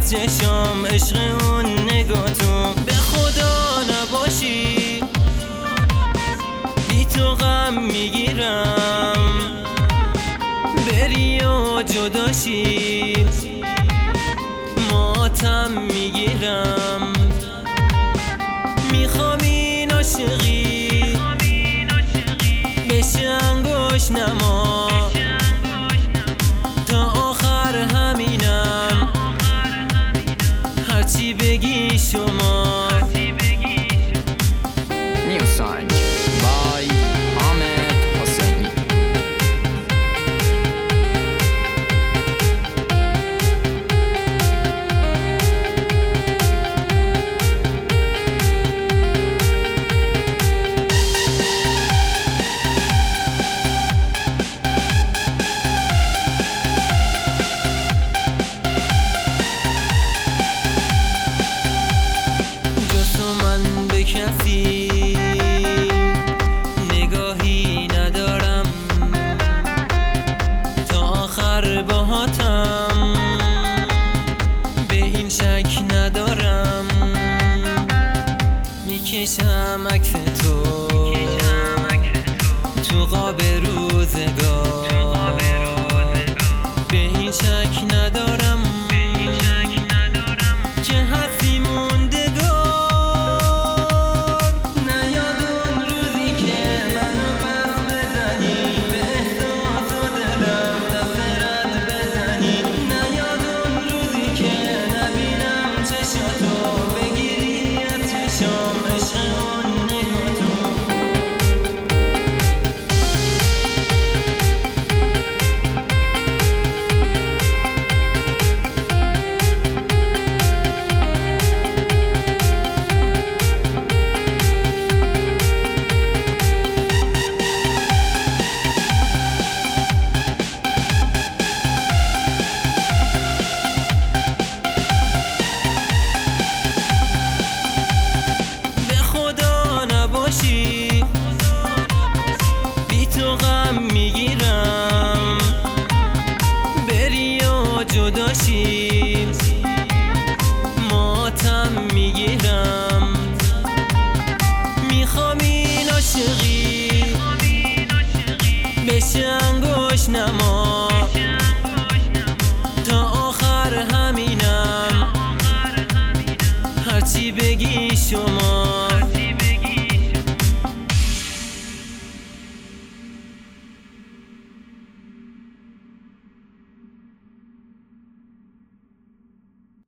از چشام عشق اون نگاتون. به خدا نباشی بی تو غم میگیرم، بری و جداشی ماتم میگیرم. میخوام این عاشقی بشه انگوش نما، تا آخر همینم هرچی بگی شما. New song by Ahmed Hosseini. به کسی نگاهی ندارم، تا آخر باهاتم به این شک ندارم. میکشم عکس تو قاب روزگار، به این شک ندارم که هستی موندگار. بی تو غم میگیرم، بری و جداشی ماتم میگیرم. میخوام این عاشقی بشه